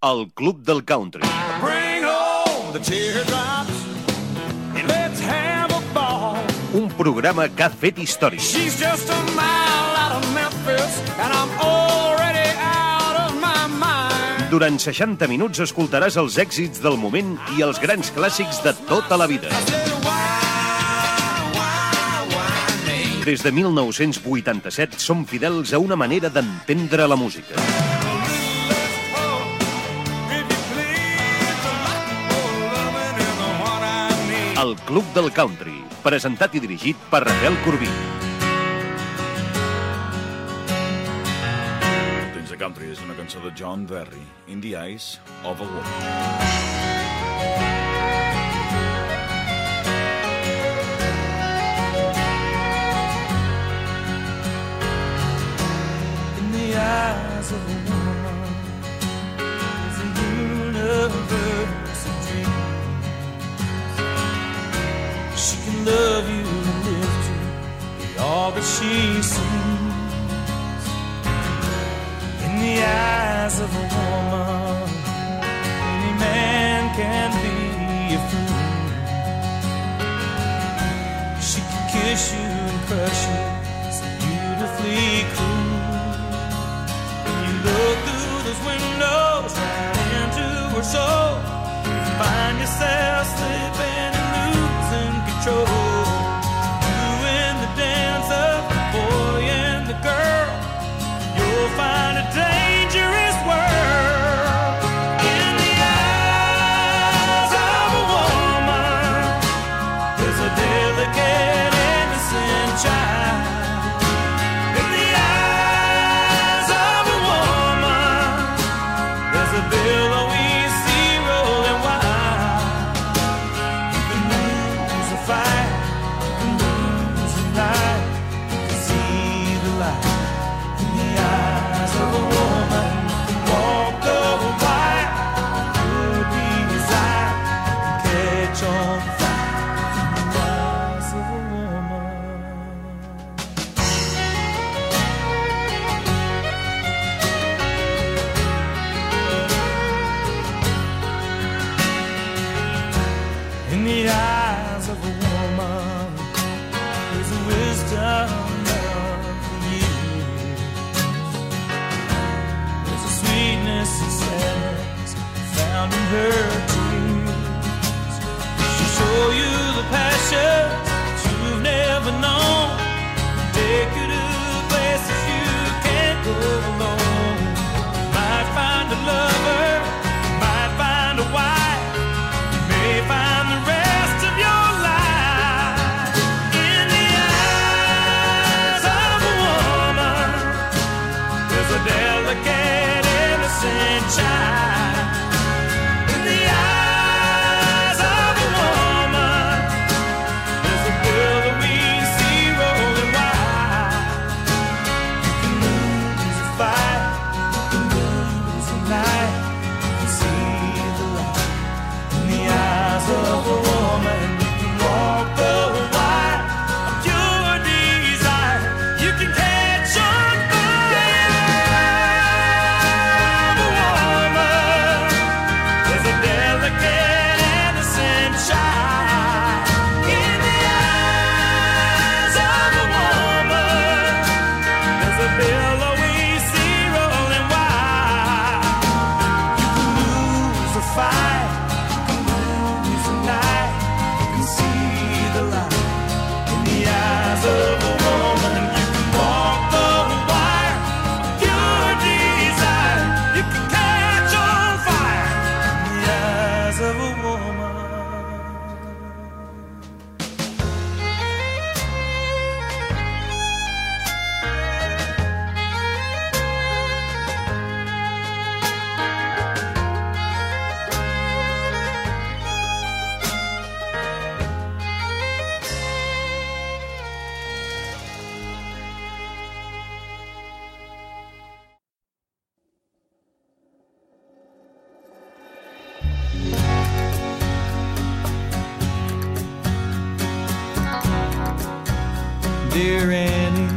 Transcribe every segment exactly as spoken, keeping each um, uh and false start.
El Club del Country. Bring home the teardrops and let's have a ball. Un programa que ha fet història. She's just a mile out of Memphis and I'm already out of my mind. Durant seixanta minuts escoltaràs els èxits del moment i els grans clàssics de tota la vida. Des de mil nou-cents vuitanta-set som fidels a una manera d'entendre la música. El Club del Country, presentat i dirigit per Raquel Corbí. Dins de Country és una cançó de John Barry, In the Eyes of a Woman. Eyes of a woman is a universe of dreams. She can love you and lift you, be all that she seems. In the eyes of a woman, any man can be a fool. She can kiss you and crush you, so beautifully cruel. Look through those windows right into her soul. You find yourself slipping and losing control. You in the dance of the boy and the girl. You'll find a dangerous world. In the eyes of a woman, there's a delicate, innocent child. Her tears, she'll show you the passion that you've never known. Take you to places you can't go alone. You might find a lover, you might find a wife, you may find the rest of your life. In the eyes of a woman, there's a delicate, innocent child. Dear Annie,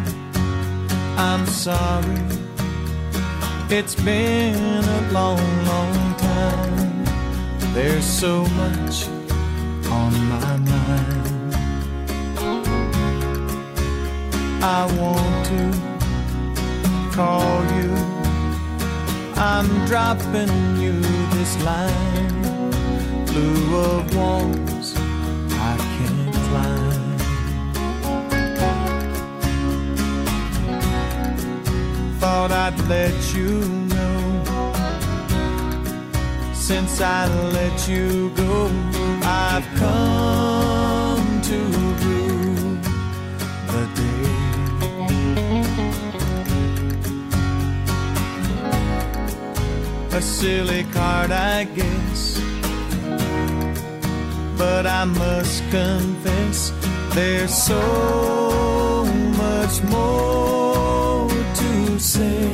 I'm sorry. It's been a long, long time. There's so much on my mind. I want to call you. I'm dropping you this line. Blue of walls I can't climb. Thought I'd let you know. Since I let you go, I've come to rue the day. A silly card, I guess, but I must confess there's so much more to say.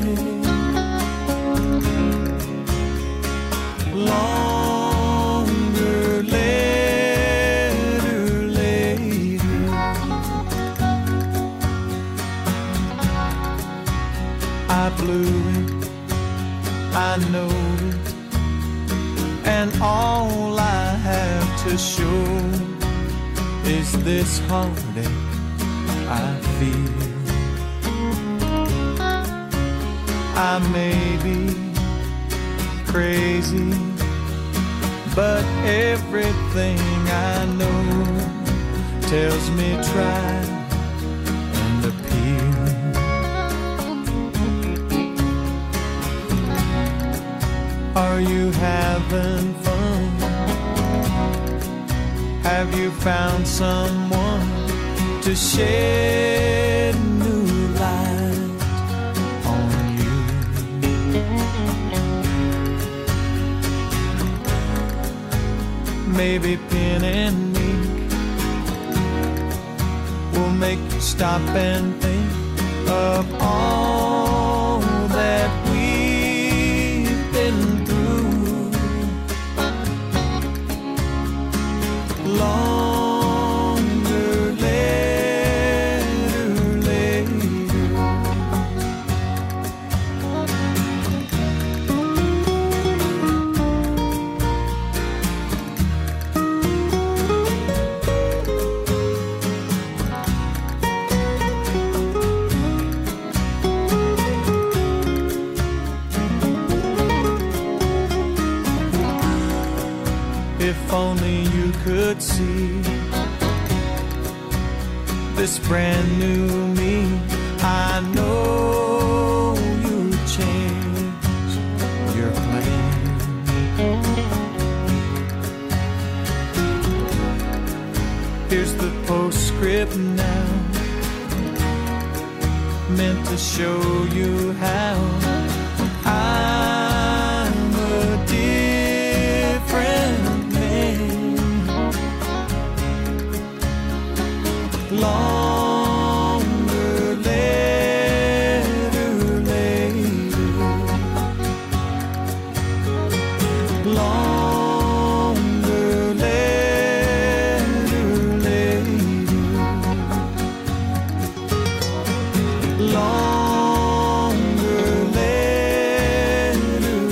Longer letter later, I blew it, I know it, and all I have to show is this heartache I feel. I may be crazy, but everything I know tells me try and appeal. Are you having fun? Have you found someone to shed new light on you? Maybe pen and ink will make you stop and think of all that we've been through. Longer letter later, if only you could see this brand new me. I know you'll change your plan. Here's the postscript now, meant to show you how I'm a different longer letter later, longer letter later, longer letter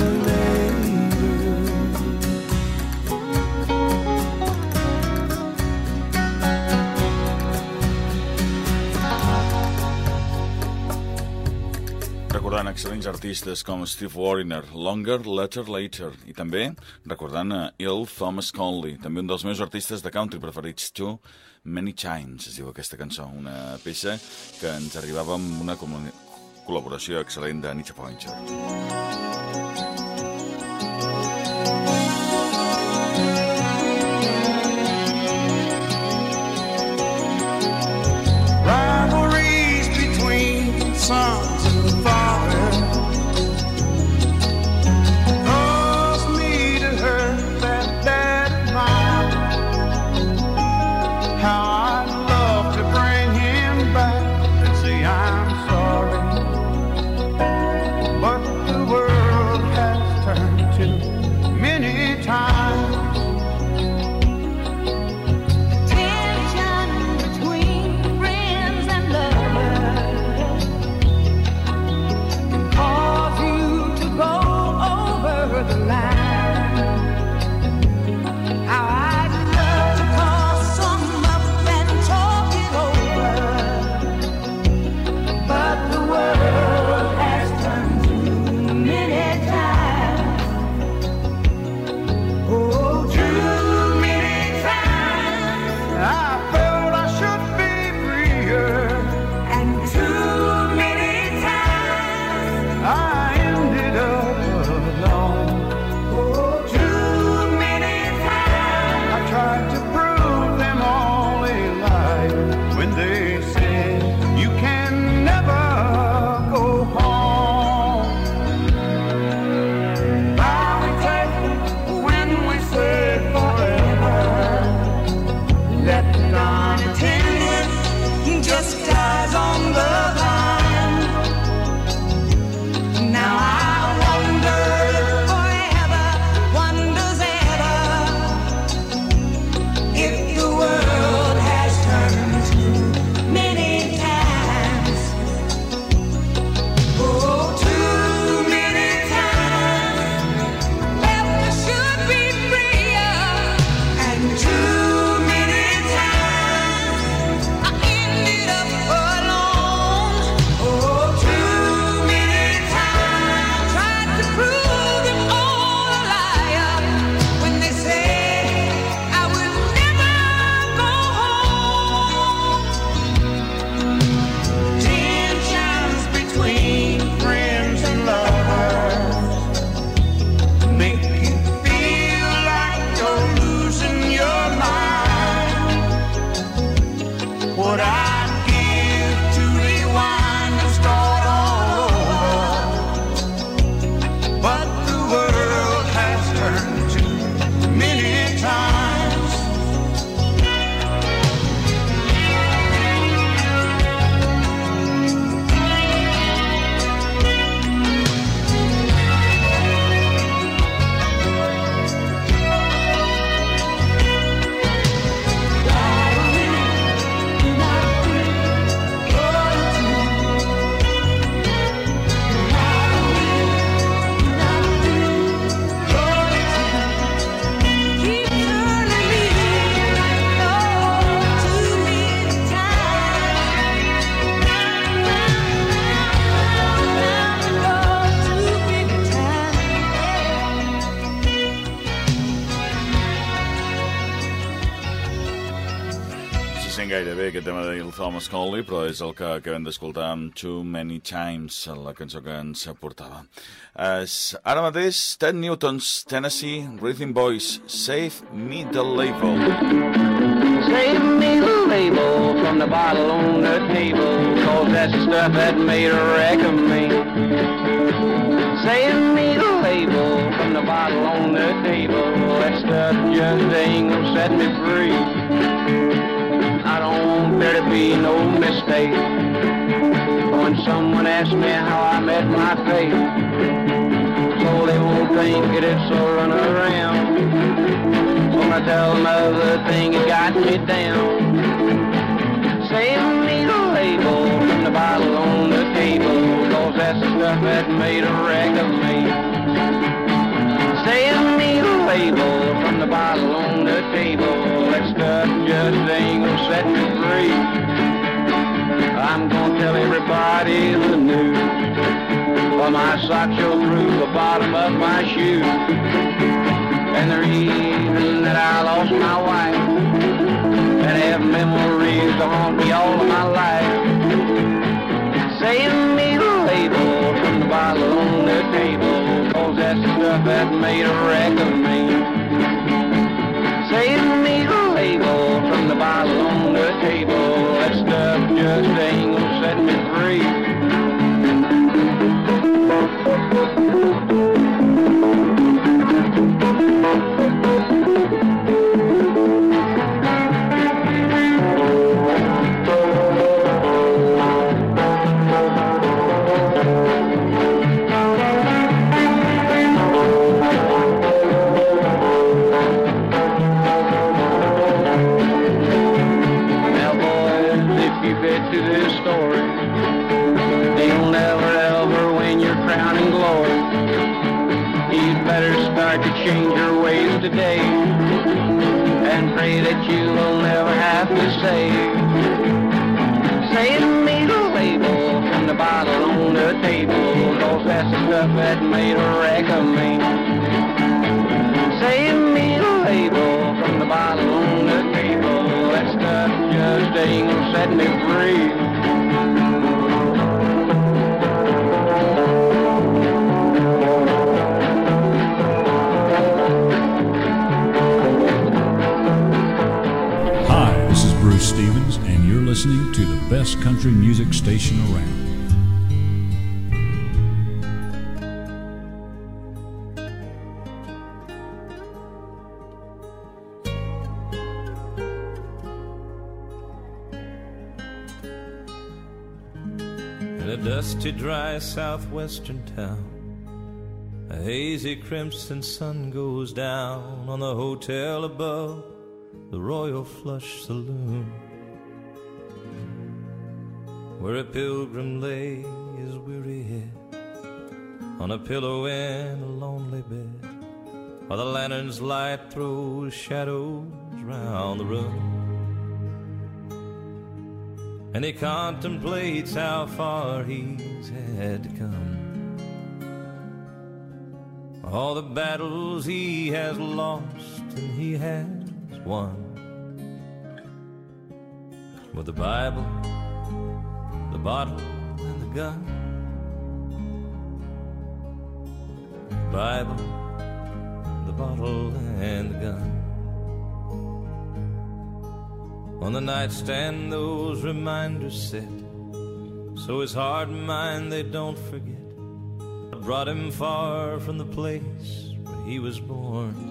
Recordant excel·lents artistes com Steve Wariner, Longer Letter Later, i també recordant a Earl Thomas Conley, també un dels meus artistes de country preferits, Too Many Times, es diu aquesta cançó, una peça que ens arribava amb una col·laboració excel·lent de Anita Pointer. Rivalries between sons and fathers caused me to hurt that dad of mine. How I'd love to bring him back and say I'm sorry, but the world sent gaire bé aquest tema del Thomas Conley, però és el que acabem d'escoltar amb Too Many Times, la cançó que ens portava. Es, ara mateix, Ted Newton's Tennessee Rhythm Boys, Save Me the Label. Save me the label from the bottle on the table, cause that's the stuff that made a wreck of me. Save me the label from the bottle on the table, that stuff just ain't gonna set me free. I don't want there to be no mistake when someone asks me how I met my fate, so they won't think it is so run around. I tell another thing, it got me down. Save me the label from the bottle on the table, cause that's the stuff that made a wreck of me. Save me the label from the bottle on the table, that stuff just ain't gonna set me free. I'm gonna tell everybody the news, while my socks show through the bottom of my shoe. And the reason that I lost my wife, and have memories to haunt me all of my life. Save me the label from the bottle on the table, cause that's the stuff that made a wreck of me. Save me the label from the bottle on the table, that stuff just ain't gonna set me free. Change your ways today and pray that you will never have to save. Save me the label from the bottle on the table, cause that's the stuff that made a wreck of me. Save me the label from the bottle on the table, that stuff just ain't gonna set me free. Stevens, and you're listening to the best country music station around. In a dusty, dry southwestern town, a hazy crimson sun goes down on the hotel above the Royal Flush Saloon, where a pilgrim lay his weary head on a pillow in a lonely bed, while the lantern's light throws shadows round the room, and he contemplates how far he's had to come, all the battles he has lost and he has won. With the Bible, the bottle, and the gun. The Bible, the bottle, and the gun. On the nightstand those reminders sit, so his heart and mind they don't forget what brought him far from the place where he was born.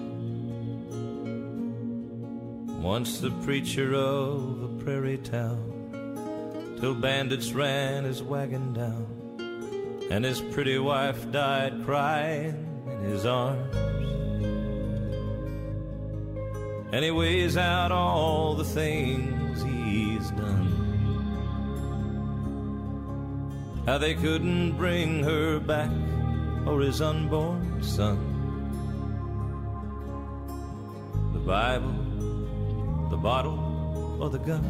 Once the preacher of a prairie town, till bandits ran his wagon down, and his pretty wife died crying in his arms. And he weighs out all the things he's done, how they couldn't bring her back or his unborn son. The Bible, the bottle, or the gun.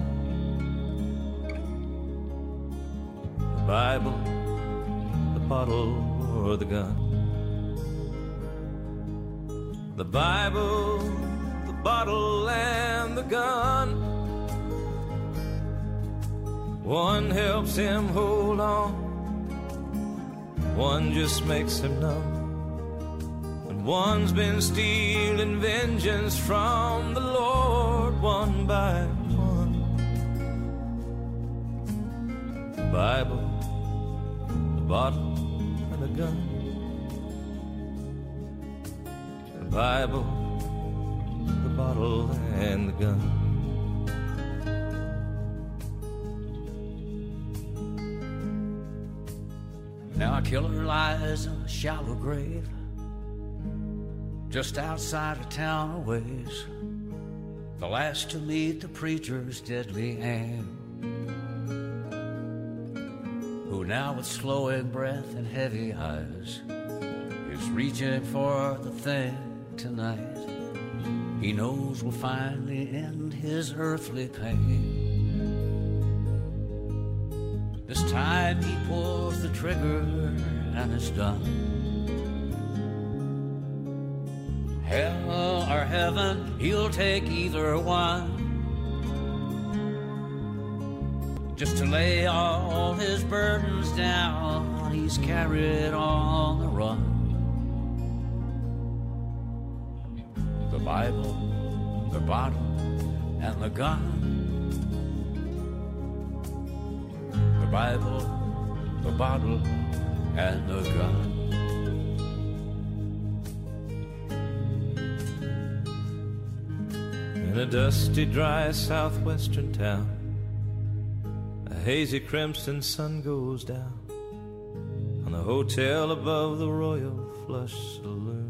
The Bible, the bottle, or the gun. The Bible, the bottle, and the gun. One helps him hold on, one just makes him numb. And one's been stealing vengeance from the Lord one by one. The Bible, the bottle, and the gun. The Bible, the bottle, and the gun. Now a killer lies in a shallow grave just outside of town a ways, the last to meet the preacher's deadly aim, who now with slowing breath and heavy eyes is reaching for the thing tonight he knows will finally end his earthly pain. This time he pulls the trigger and it's done. Hell or heaven, he'll take either one, just to lay all his burdens down. He's carried on the run. The Bible, the bottle, and the gun. The Bible, the bottle, and the gun. In a dusty, dry southwestern town, a hazy crimson sun goes down on the hotel above the Royal Flush Saloon.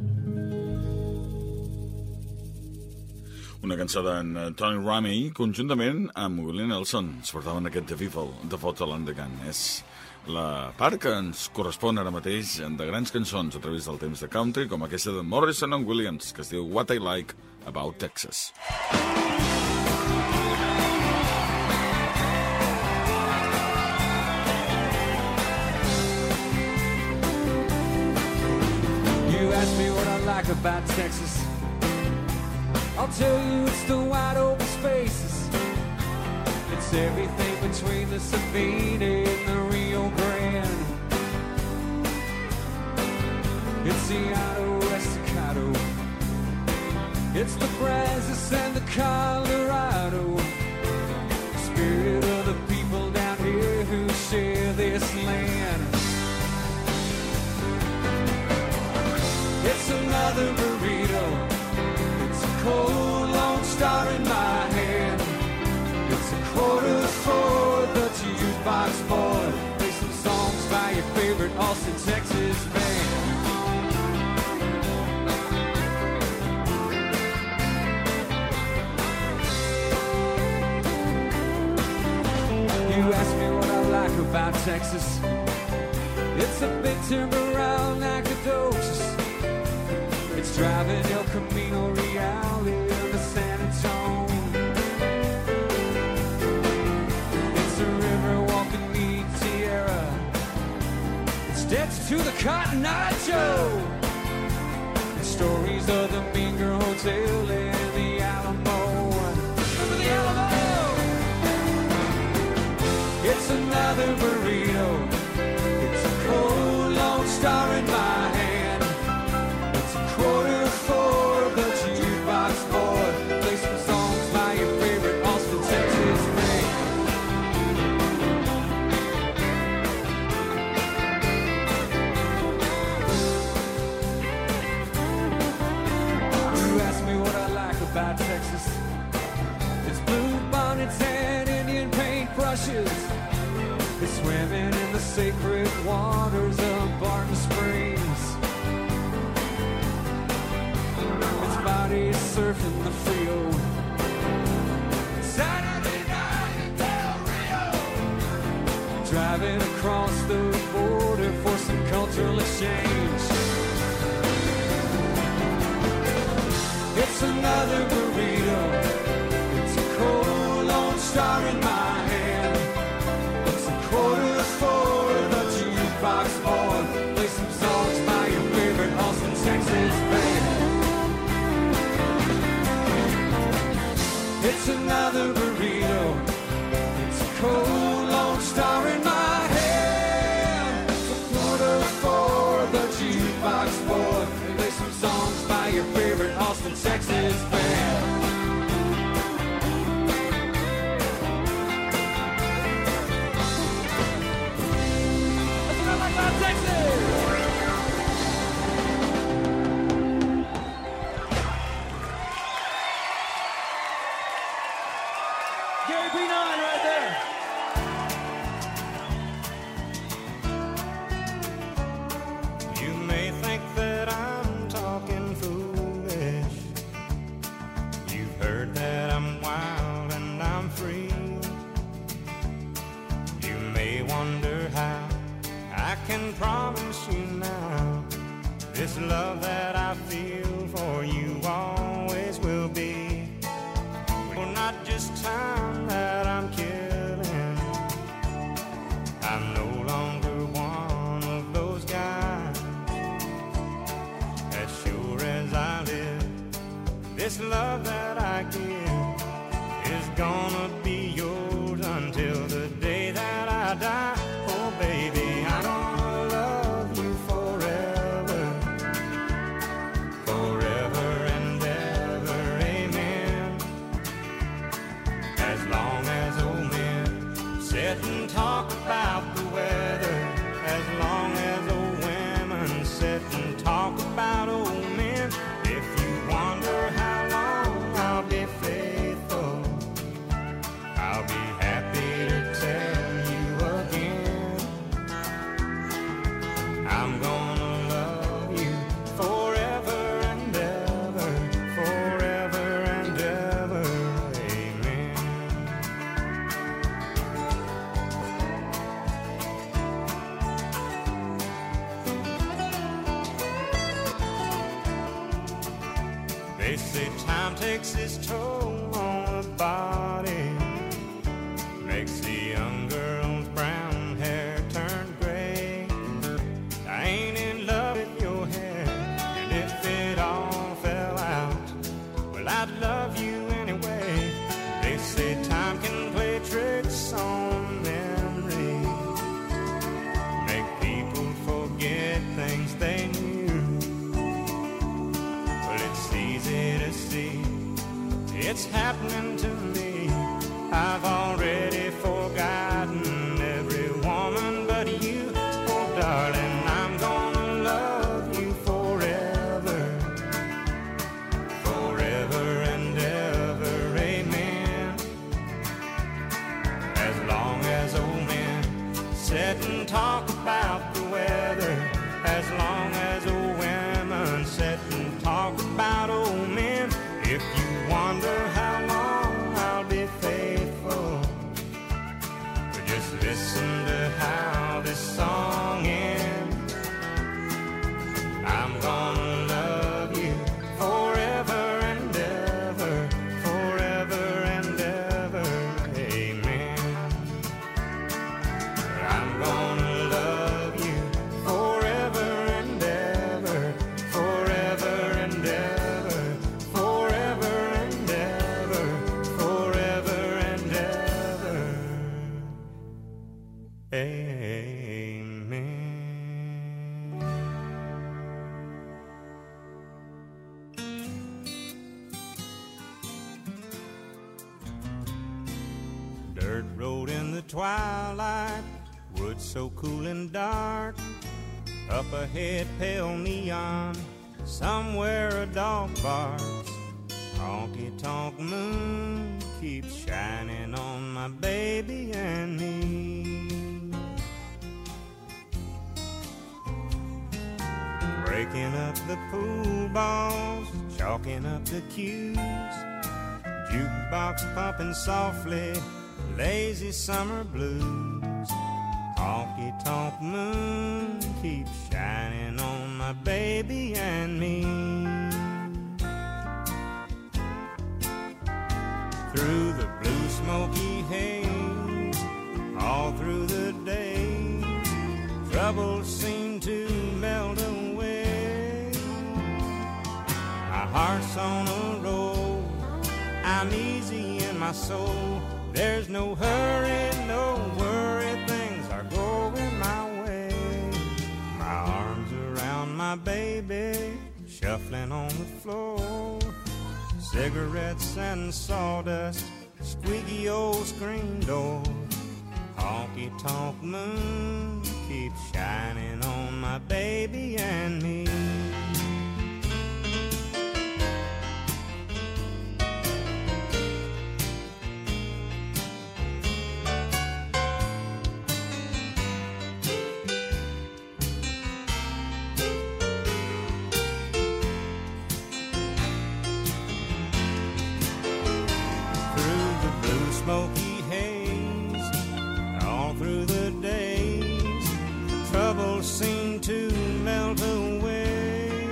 Una cançó d'en Tony Ramey, conjuntament amb Willie Nelson. Es portaven aquest The People, The Bottle and the Gun. És la part que ens correspon ara mateix de grans cançons a través del temps de country, com aquesta de Morrison and Williams, que es diu What I Like About Texas. You ask me what I like about Texas, I'll tell you it's the wide open spaces. It's everything between the Sabine and the Rio Grande. It's the Llano Estacado, it's the Brazos and the Colorado. The spirit of the people down here who share this land. It's another burrito, it's a cold Lone Star in my hand. It's a quarter for the jukebox boy. Play some songs by your favorite Austin, Texas band. You ask me what I like about Texas, it's a big turnaround Nacogdoches. It's driving El Camino Real into San Antonio. It's a river walking the Tierra. It's debts to the Cotton Eye Joe. It's stories of the Mean Girl Hotel and the Alamo. Remember the Alamo? It's another burrito, it's a cold Lone Star in my hand. It's a quarter for the jukebox boy. Play some songs by your favorite Austin, Texas band. You ask me what I like about Texas, it's blue bonnets and Indian paint brushes. It's swimming in the sacred waters of Barton Springs. It's bodies surfing the Frio. Saturday night in Del Rio. Driving across the border for some cultural exchange. It's another burrito, it's a cold Lone Star in my hand. Quarter for the jukebox boy. Play some songs by your favorite Austin, Texas band. It's another burrito, it's a cold Lone favorite Austin, Texas band. That's what I like about Texas. Gary B nine right there. You may think that I'm talking foolish. You've heard that I'm wild and I'm free. You may wonder how I can promise you now this love that I feel for you always will be. Well, not just time that I'm killing. I'm no longer one of those guys. As sure as I live, this love that I give is gonna be yours until the day that I die. Oh baby, I'm gonna love you forever, forever and ever, amen. As long as old men sit and talk about the weather, as long as old women sit and talk about old men. If you wonder how long I'll be faithful, I'll be happy to tell you again. I'm gonna love you forever and ever, forever and ever, amen. They say time takes its toll on the body, makes the young girl's brown hair turn gray. I ain't in love with your hair, and if it all fell out, well, I'd love you anyway. They say time can play tricks on memory, make people forget things they knew. Well, it's easy to see, it's happening to me. I've already forgotten every woman but you. Oh, darling, I'm gonna love you forever, forever and ever, amen. As long as old men sit and talk about the weather, as long as old women sit and talk about old men. If you wonder how long I'll be faithful, but just listen to how this song ends. I'm gonna love you forever and ever, forever and ever, amen. I'm gonna love you forever and ever, forever and ever, forever and ever, forever and ever, amen. Dirt road in the twilight, woods so cool and dark. Up ahead, pale neon, somewhere a dog barks. Honky tonk moon keeps shining on my baby and me. Breaking up the pool balls, chalking up the cues. Jukebox pumping softly, lazy summer blues. Honky tonk moon keeps shining on my baby and me. Through the blue smoky haze, all through the days, troubles seem to melt away. My heart's on a roll, I'm easy in my soul. There's no hurry, no worry, things are going my way. My arms around my baby, shuffling on the floor. Cigarettes and sawdust, squeaky old screen door. Honky-tonk moon keeps shining on my baby and me. Smoky haze, all through the days, troubles seem to melt away.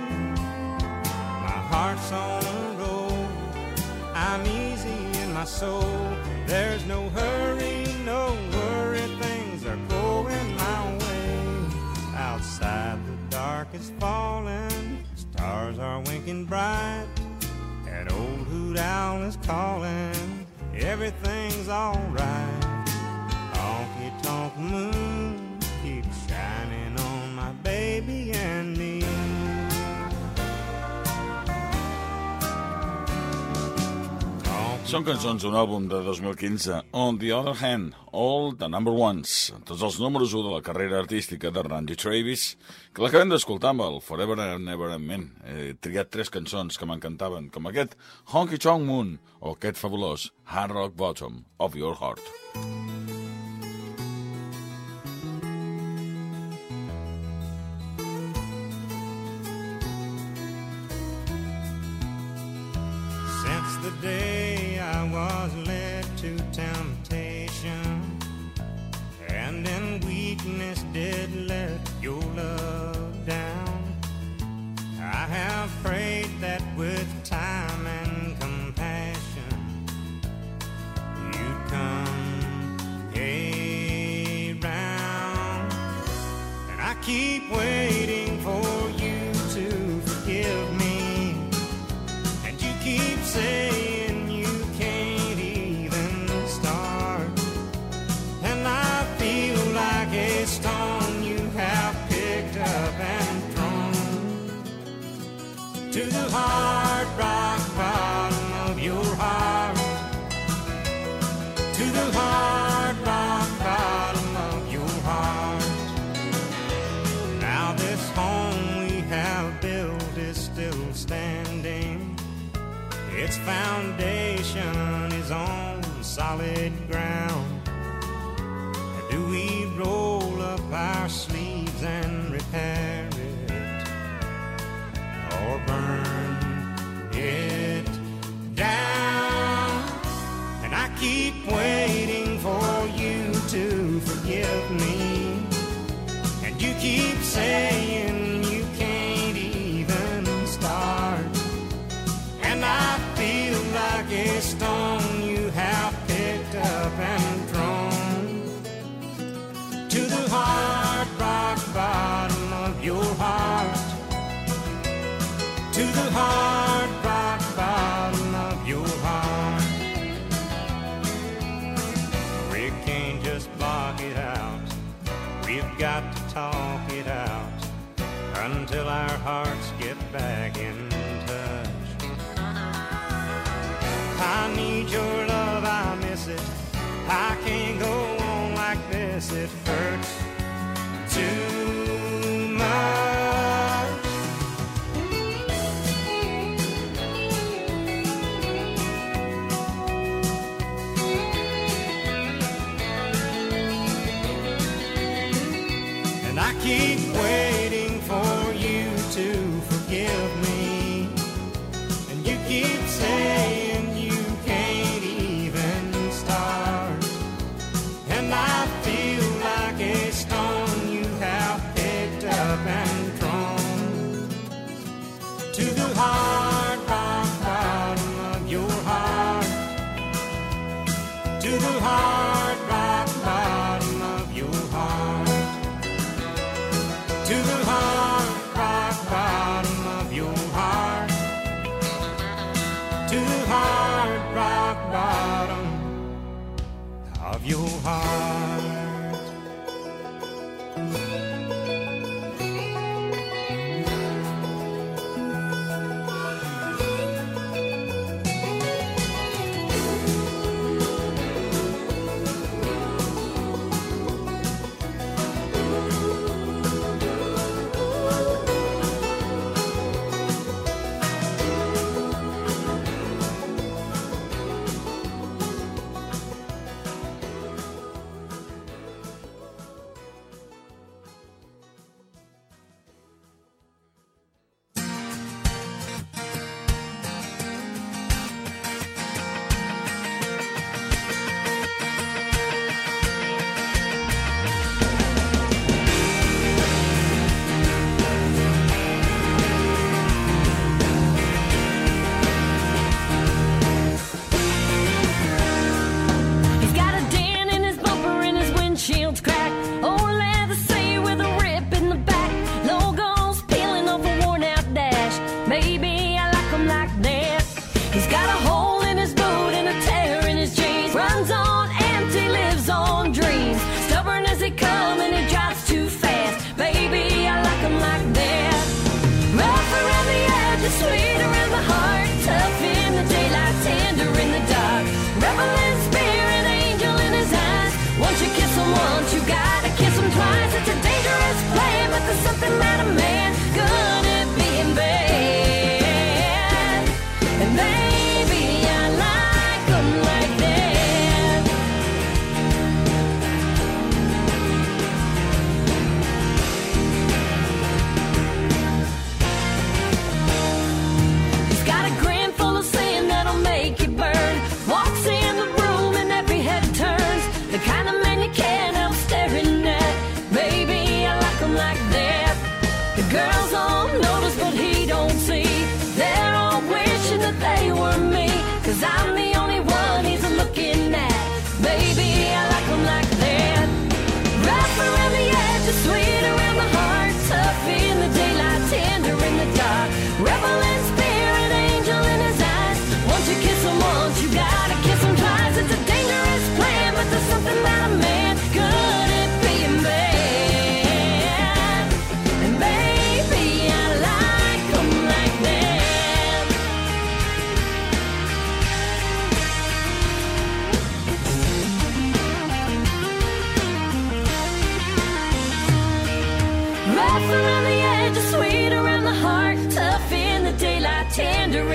My heart's on a roll, I'm easy in my soul. There's no hurry, no worry, things are going my way. Outside the dark is falling, stars are winking bright. That old hoot owl is calling, everything's alright. Honky-tonk moon keeps shining on my baby and me. Són cançons d'un àlbum de dos mil quinze, On the Other Hand, All the Number Ones, tots els números u de la carrera artística de Randy Travis, que l'acabem d'escoltar amb el Forever and Ever Amen. He triat tres cançons que m'encantaven, com aquest Honky Tonk Moon o aquest fabulós Hard Rock Bottom of Your Heart. Since the day I was led to temptation, and in weakness did let your love down, I have prayed that with time and compassion you'd come around. And I keep waiting for you to forgive me, and you keep saying you can't even start. And I feel like a stone you have picked up and thrown to the hard rock bottom of your heart, to the hard rock bottom of your heart. Now this home we have built is still standing, its foundation is on solid ground. Do we roll up our sleeves and repair it, or burn it down? And I keep waiting for you to forgive me, and you keep saying you can't even start. And I feel like a stone you have picked up and thrown to the hard rock bottom of your heart, to the hard rock bottom of your heart. We can't just block it out, we've got to talk it out until our hearts get back in touch. I need your love, I miss it, I can't go on like this, it hurts too much. And I keep waiting for you to forgive me, and you keep saying you can't even start. And I feel like a stone you have picked up and thrown to the hard rock bottom of your heart, to the hard rock bottom of your heart, to the hard rock bottom of your heart, to the hard rock bottom of your heart.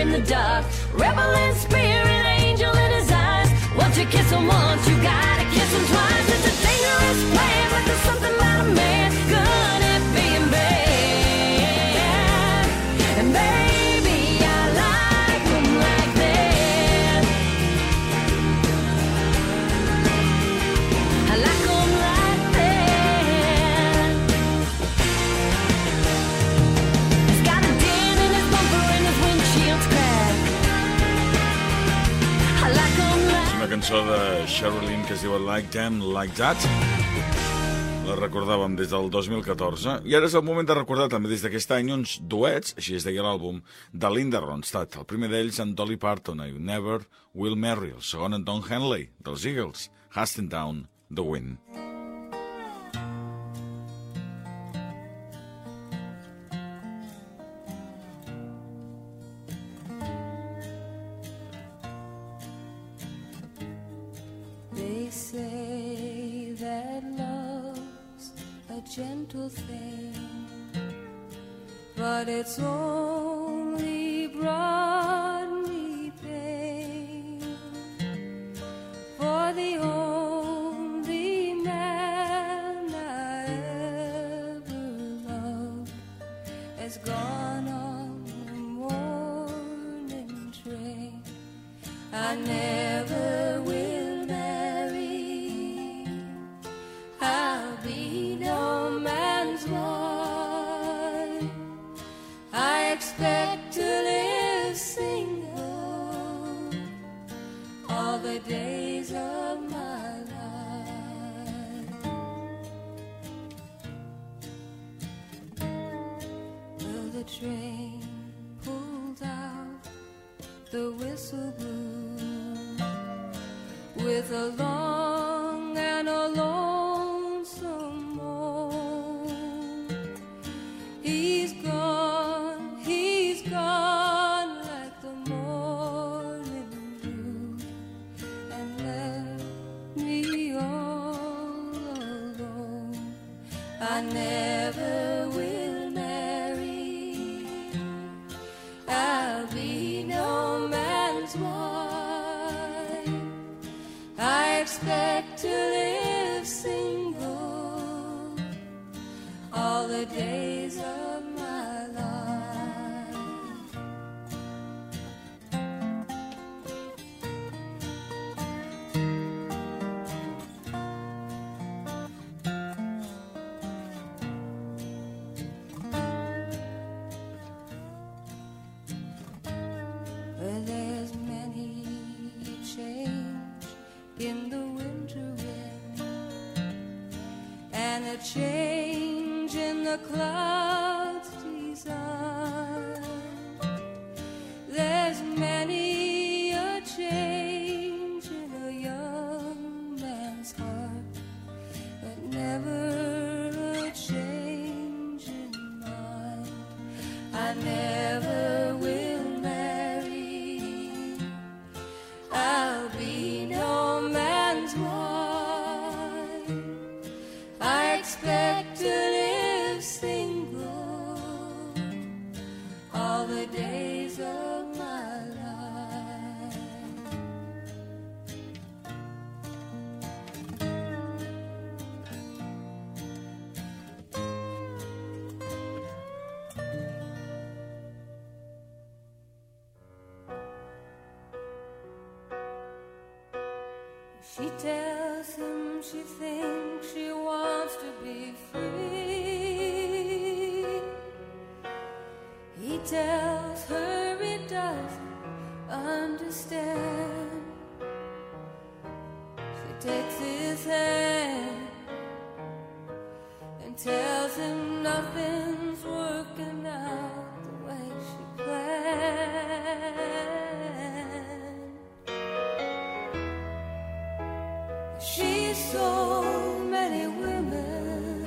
in the dark. Rebel in spirit, angel in his eyes. Once you kiss him once, you gotta kiss him twice. It's a dangerous plan, but there's something about a man good at being bad. And baby, I like him like that. I like him like that. He's got a dent in his bumper and his windshield's cracked. I like him like Una cançó de Sherilyn que es diu Like Them, Like That. La recordàvem des del dos mil catorze. I ara és el moment de recordar també des d'aquest any uns duets, així es deia l'àlbum, de Linda Ronstadt. El primer d'ells en Dolly Parton, I Never Will Marry. El segon en Don Henley, dels Eagles, Casting Down the Wind. They say that love's a gentle thing, but it's only brought me pain. For the only man I ever loved has gone on the morning train. I never will marry. I'll be no man's wife. I expect to live single all the days of my life. Well, the train pulled out, the whistle blew with a long and a lonesome moan. He's gone, he's gone like the morning dew, and left me all alone. I never will marry. I'll be no man's wife. I expect to live single all the days of my life. Well, there's many a change in the winter wind, and a change in the clouds' design. There's many a change in a young man's heart, but never a change in mine. I never will marry. I'll be no man's wife. I expect to live single all the days of my life. She tells him she thinks she wants to be free. He tells her he doesn't understand. She takes his hand and tells him nothing's working out the way she planned. She's so many women,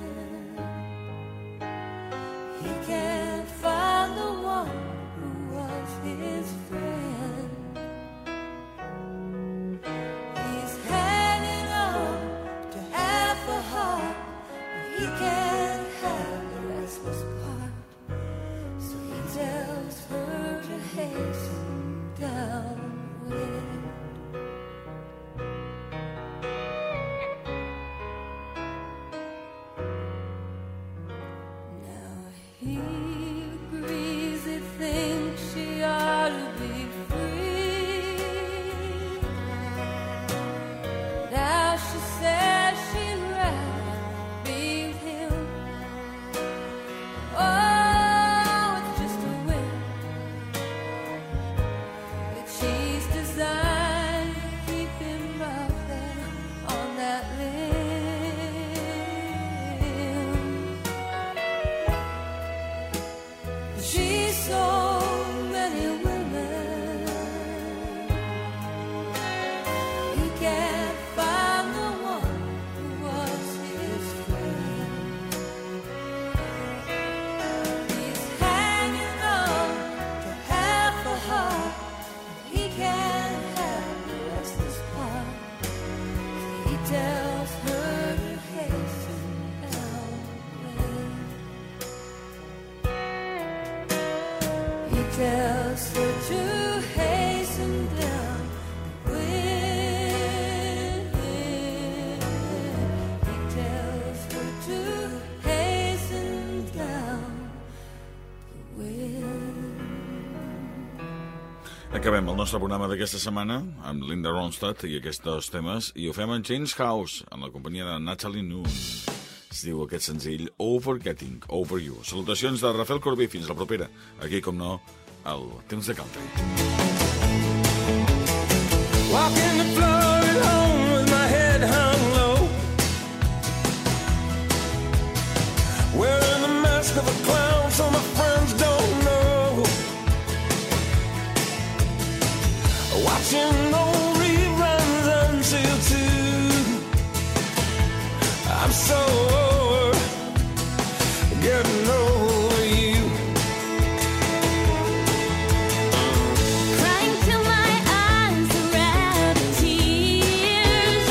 he can't find the one who was his friend. He's hanging on to half a heart, but he can't have the restless part. So he tells her to hate Acabem el nostre programa d'aquesta setmana amb Linda Ronstadt i aquests dos temes, i ho fem amb James House, en la companyia de Natalie Noon. Es diu aquest senzill Overgetting Over You. Salutacions de Rafael Corbí, fins la propera. Aquí, com no, al Temps de Country. Walking the floor at home with my head hung low, wearing the mask of a clown so my friends don't know, watching old reruns until two. I'm so over getting over you. Crying till my eyes are out of tears,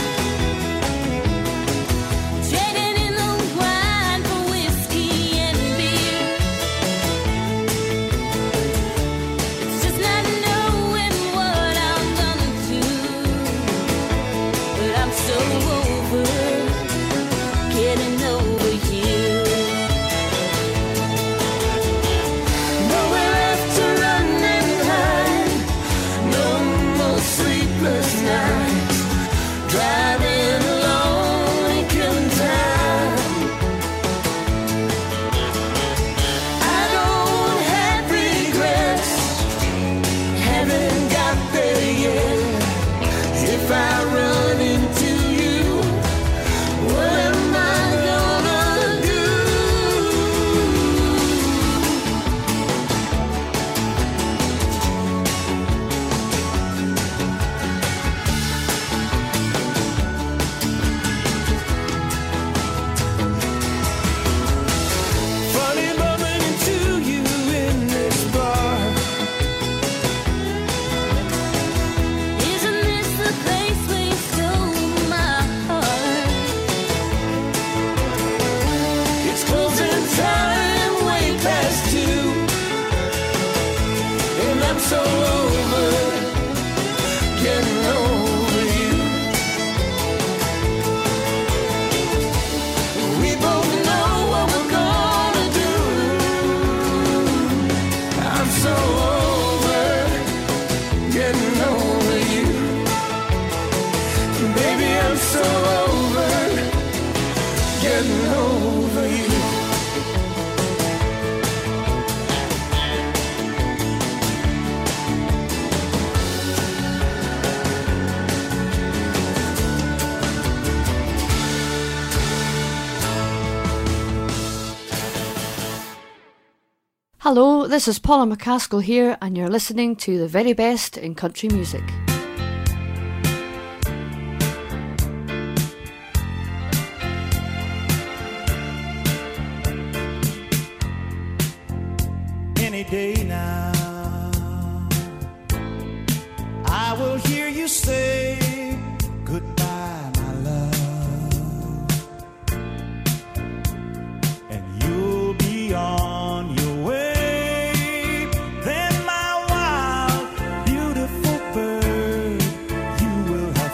trading in the wine for whiskey and beer. It's just not knowing what I'm gonna do, but I'm so over getting over you. Nowhere left to run and hide, no more sleepless nights, driving alone and killing time. I don't have regrets, haven't got there yet. If I run into you, what am I gonna do? Funny bumping into you in this bar. Isn't this the place where you stole my heart? It's closing time, way past two, and I'm so over getting over you. We both know what we're gonna do. I'm so over getting over you. Baby, I'm so over getting over you. Hello, this is Paula McCaskill here, and you're listening to the very best in country music. Any day now, I will hear you say goodbye, my love, and you'll be on your way. Then, my wild, beautiful bird, you will have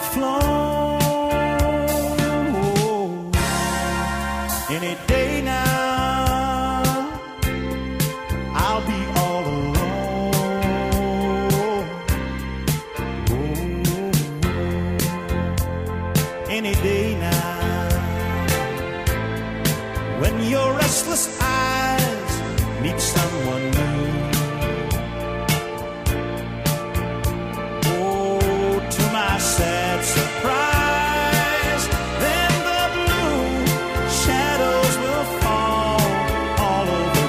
flown. Oh, any day now, I'll be all alone. Oh, any day now, when your restless eyes meet someone new. Oh, to my sad surprise, then the blue shadows will fall all over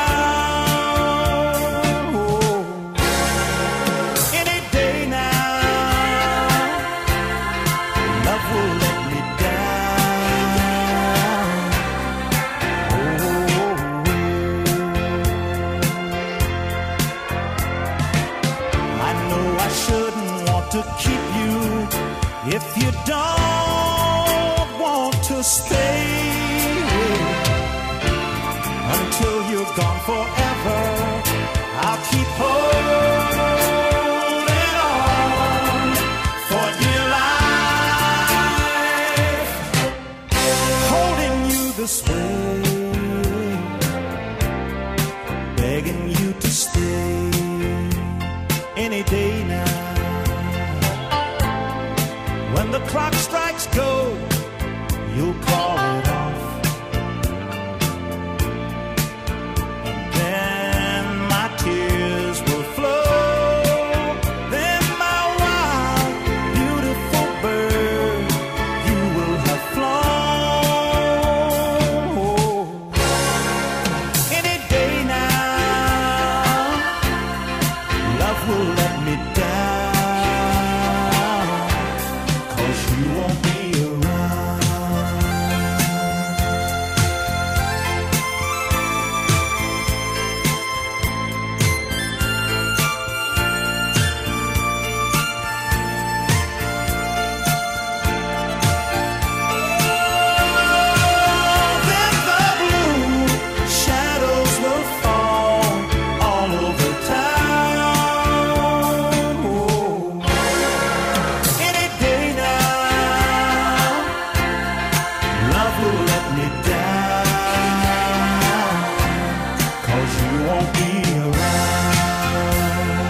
town. Oh, any day now, love will let me down. Oh, I know I shouldn't want to keep you if you don't want to stay. Until you're gone forever, I'll keep holding on for dear life, holding you this way, begging you to stay any day the clock strikes go, you'll call it off. And then my tears will flow. Then my wild, beautiful bird, you will have flown. Any day now, love will let me down, 'cause you won't be around. Then the blue shadows will fall all over town. Oh. Any day now, love will let me down, 'cause you won't be around.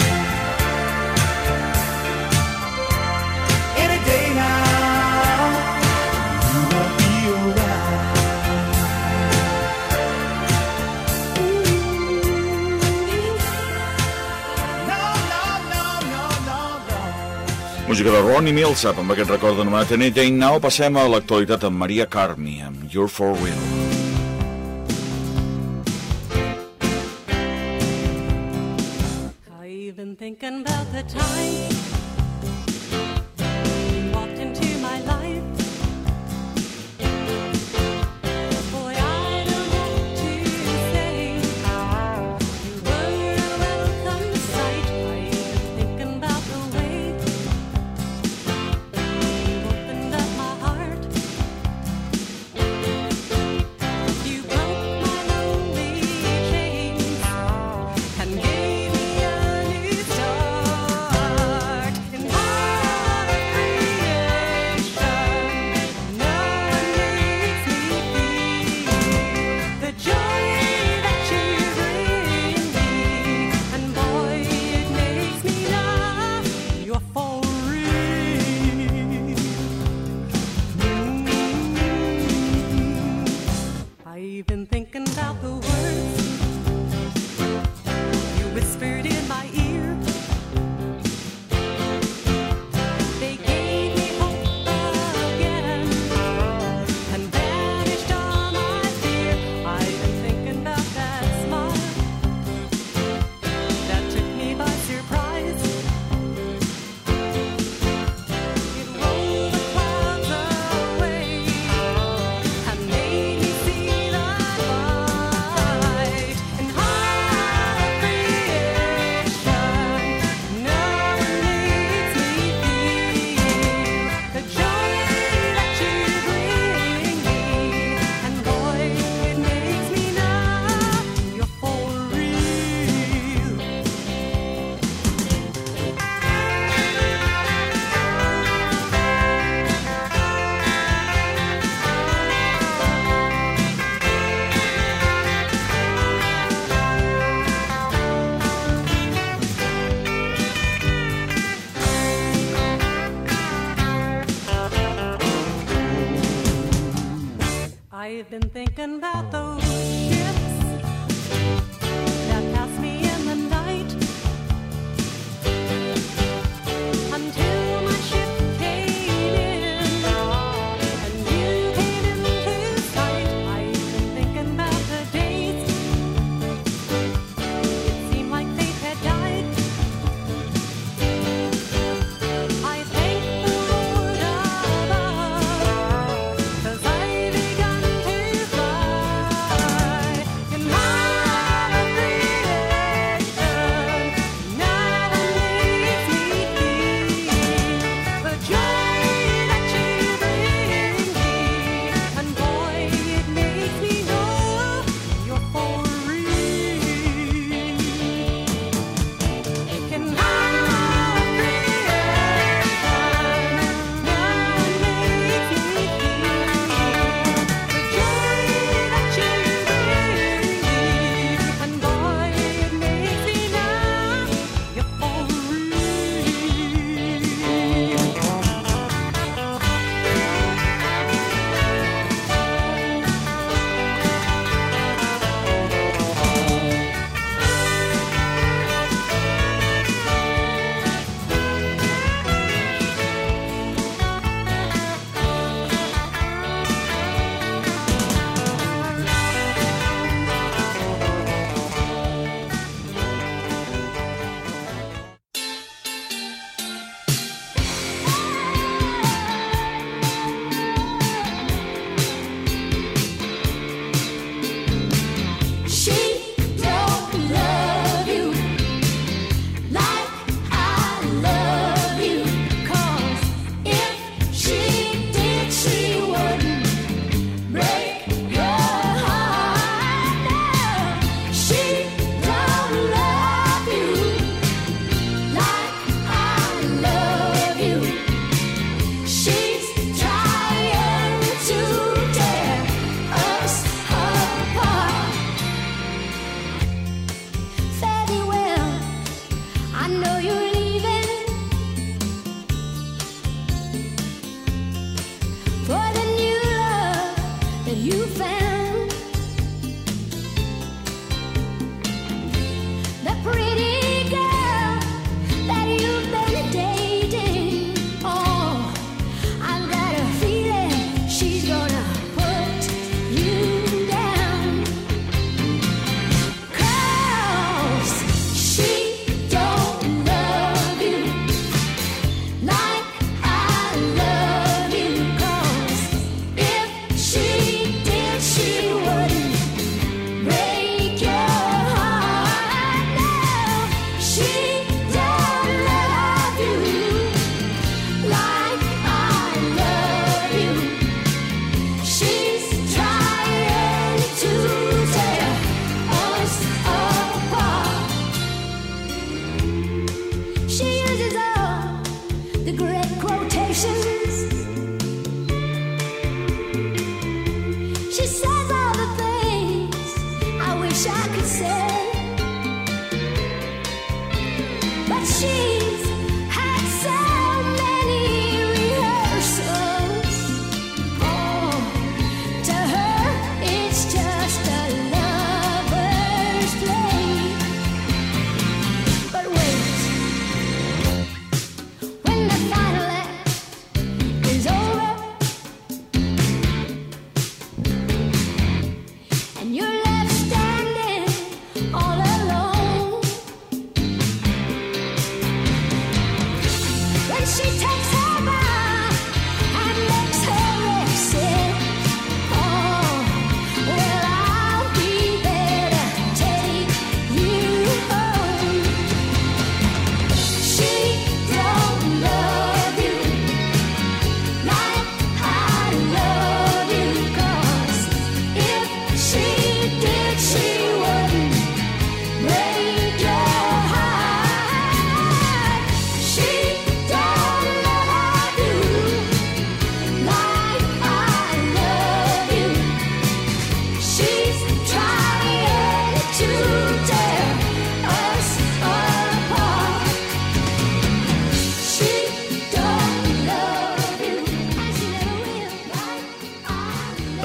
Any day now, you won't be around. No, no, no, no, no, no. Música de Ronnie Millsap, amb aquest record anomenat Any Day Now. Passem a l'actualitat amb Maria Carmi, amb You're For Real. I've been thinking about the time you walked into my life. Boy, I don't want to say you were a welcome sight. I've been thinking about the way you opened up my heart. You broke my lonely chains and gave me a new start. In our creation, no one makes me feel the joy that you bring me, and boy, it makes me laugh. You're for real. I've been thinking about the words you whispered in my ear. They gave me hope again and banished all my fear. I've been thinking about that smile that took me by surprise. It rolled the clouds away and made me see the light. In our creation, no one makes me feel the joy that you bring me, and boy, it makes me laugh. You're for real. I've been thinking about those ships that passed me in the night until my ship came in and you came into sight. I've been thinking about the days it seemed like fate had died. I thank the Lord above, 'cause I begun to fly.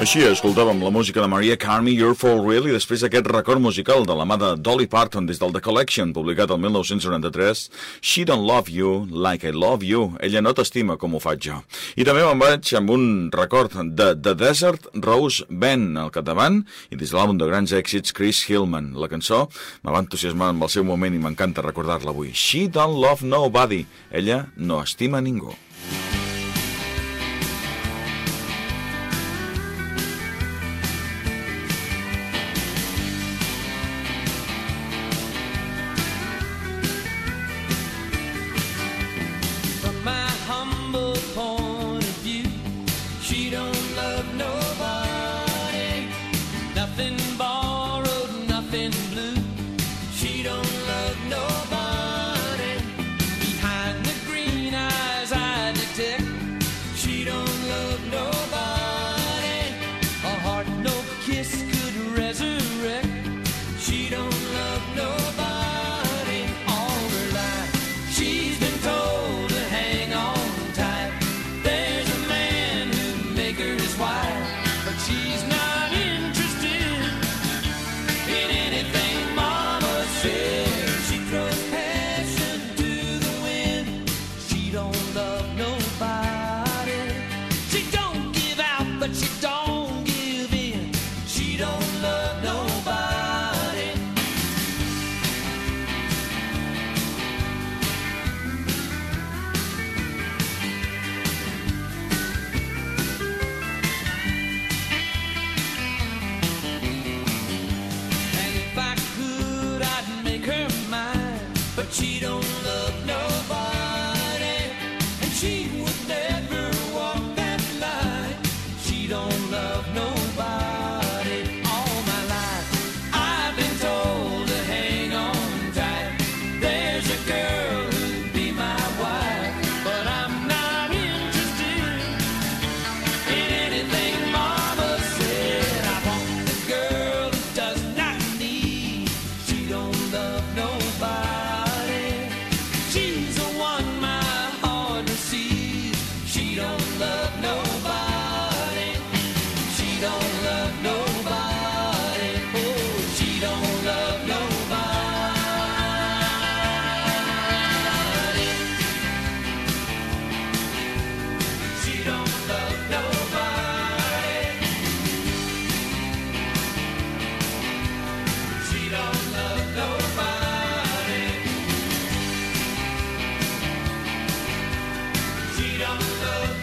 Així escoltàvem la música de Mariah Carey, You're For Real, i després aquest record musical de la mà de Dolly Parton des del The Collection, publicat el mil nou-cents noranta-tres, She Don't Love You Like I Love You. Ella no t'estima com ho faig jo. I també me'n vaig amb un record de The Desert Rose Band al capdavant, i des de l'àlbum de grans èxits Chris Hillman. La cançó me va entusiasmar en el seu moment i m'encanta recordar-la avui. She Don't Love Nobody. Ella no estima ningú. She don't love